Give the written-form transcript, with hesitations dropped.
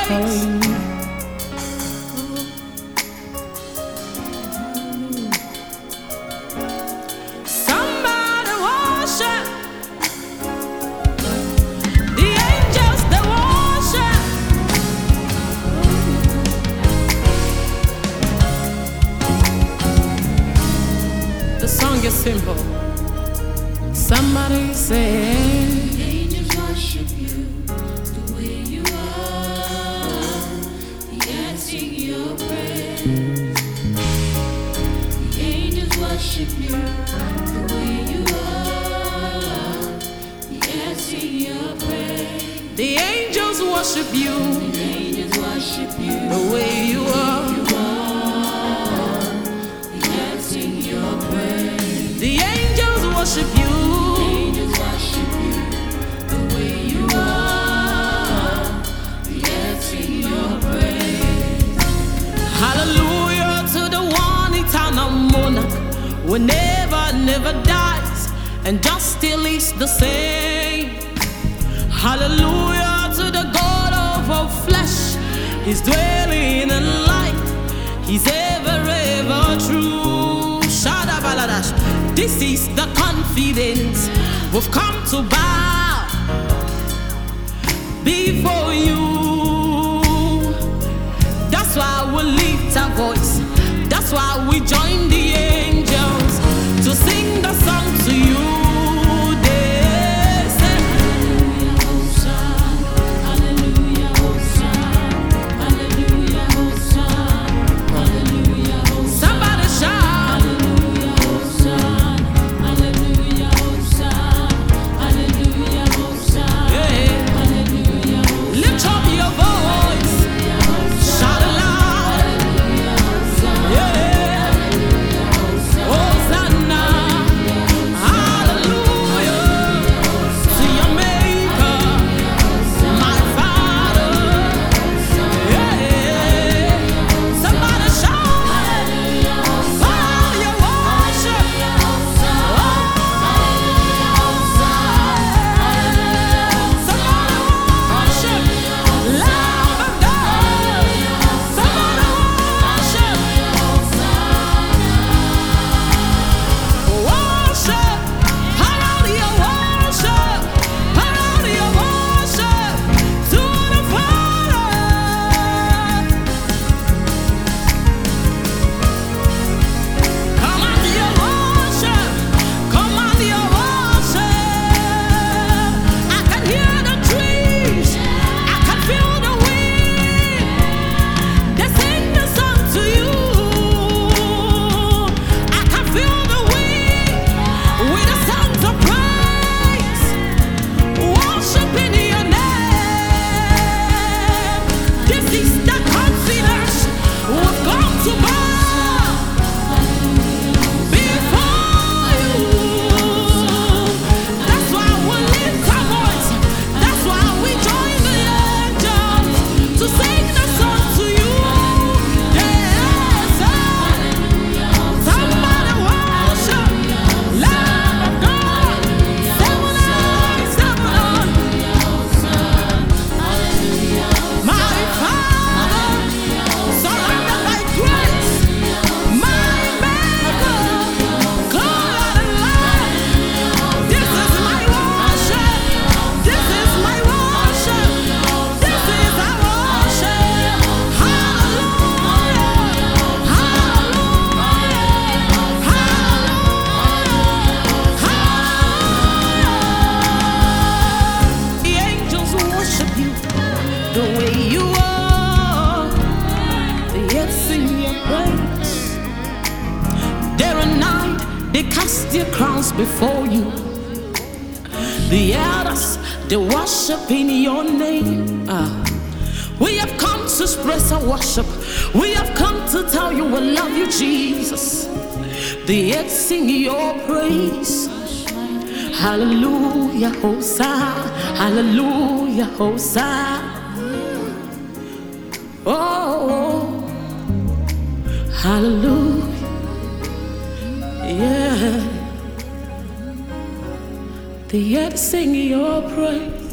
Hallelujah. Somebody worship. The angels, they worship. The song is simple. Somebody say, Angels worship you the way you are. They sing your praise. The angels worship you the way you are. They sing your praise. the angels worship you The angels worship you the way you are. They sing your praise. The angels worship you. Angels worship you the way you are. They sing your praise. Hallelujah to the one eternal monarch, who never dies, and just still is the same. Hallelujah to the God of all flesh, He's dwelling in light, He's ever true. Shadabaladash. This is the confidence we've come to bow before you. That's why we lift our voice. That's why we join the angels to sing the song to you. They say, Hallelujah, Hosanna, Hallelujah, Hosanna, Hallelujah, Hosanna, somebody shout. Hallelujah, Hosanna, Hallelujah, Hosanna, Hallelujah, Hosanna, Yeah. Hallelujah, Lift up your voice. Shout aloud. Yeah. Hosanna. Hallelujah to your Maker, my Father. Yeah. Somebody shout. Oh, you worship. The way you are, yet sing your praise. Day and night, they cast their crowns before you. The elders, they worship in your name. We have come to express our worship. We have come to tell you we love you, Jesus. The earth sing your praise. Hallelujah, Hosanna. Hallelujah, Hosanna. Oh, hallelujah. Yeah. The earth sing your praise.